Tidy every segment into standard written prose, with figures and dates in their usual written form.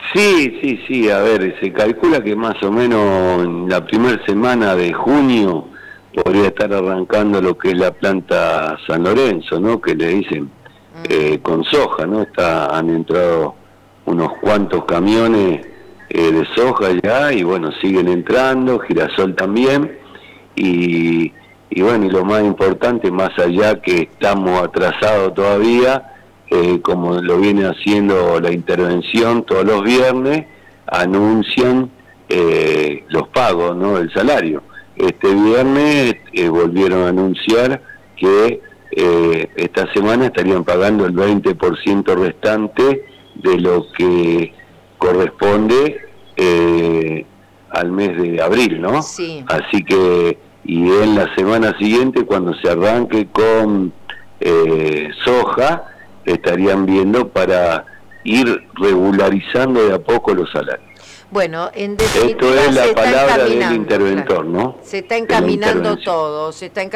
Sí, a ver, se calcula que más o menos en la primera semana de junio podría estar arrancando lo que es la planta San Lorenzo, ¿no? Que le dicen con soja, ¿no? Han entrado unos cuantos camiones de soja ya y bueno, siguen entrando, girasol también y bueno, y lo más importante, más allá que estamos atrasados todavía, como lo viene haciendo la intervención todos los viernes, anuncian los pagos, ¿no? El salario. Este viernes volvieron a anunciar que esta semana estarían pagando el 20% restante de lo que corresponde al mes de abril, ¿no? Sí. Así que, y en la semana siguiente, cuando se arranque con soja, estarían viendo para ir regularizando de a poco los salarios. Bueno, en definitiva, esto es la palabra del interventor, claro, ¿no? Se está encaminando todo,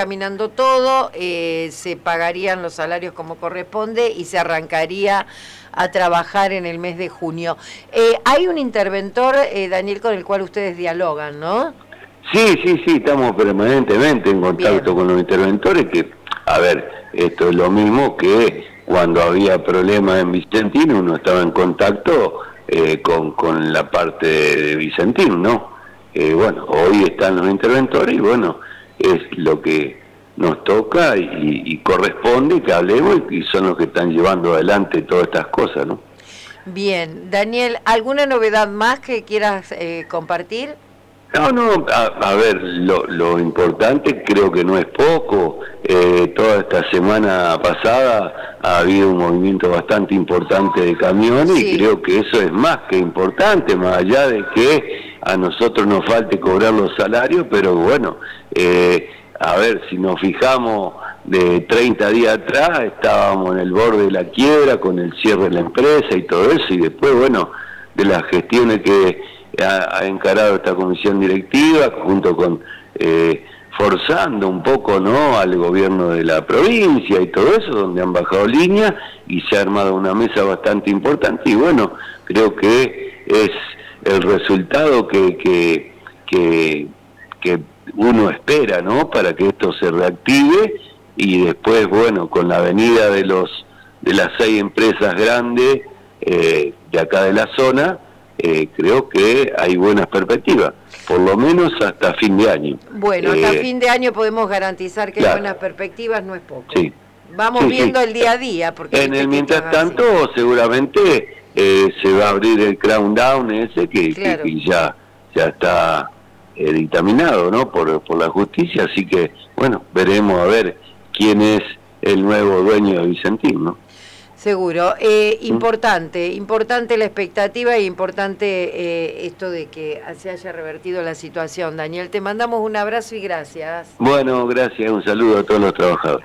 se pagarían los salarios como corresponde y se arrancaría a trabajar en el mes de junio. Hay un interventor, Daniel, con el cual ustedes dialogan, ¿no? Sí, estamos permanentemente en contacto con los interventores, que, a ver, esto es lo mismo que cuando había problemas en Vicentín, uno estaba en contacto con la parte de Vicentín, ¿no? Bueno, hoy están los interventores y bueno, es lo que nos toca y corresponde que hablemos y son los que están llevando adelante todas estas cosas, ¿no? Bien, Daniel, ¿alguna novedad más que quieras compartir? No, a ver, lo importante creo que no es poco. Toda esta semana pasada ha habido un movimiento bastante importante de camiones y creo que eso es más que importante, más allá de que a nosotros nos falte cobrar los salarios, pero bueno, a ver, si nos fijamos de 30 días atrás, estábamos en el borde de la quiebra con el cierre de la empresa y todo eso, y después, bueno, de las gestiones que ha encarado esta comisión directiva junto con forzando un poco, ¿no?, al gobierno de la provincia y todo eso, donde han bajado líneas y se ha armado una mesa bastante importante y bueno, creo que es el resultado que uno espera, ¿no?, para que esto se reactive y después, bueno, con la venida de las 6 empresas grandes de acá de la zona, creo que hay buenas perspectivas, por lo menos hasta fin de año. Bueno, hasta fin de año podemos garantizar que hay buenas perspectivas, no es poco. Sí. Vamos viendo el día a día. Porque en el mientras tanto, seguramente se va a abrir el Crown Down ese que ya está dictaminado, ¿no?, por la justicia, así que, bueno, veremos a ver quién es el nuevo dueño de Vicentín, ¿no? Seguro. Importante la expectativa y importante esto de que se haya revertido la situación. Daniel, te mandamos un abrazo y gracias. Bueno, gracias, un saludo a todos los trabajadores.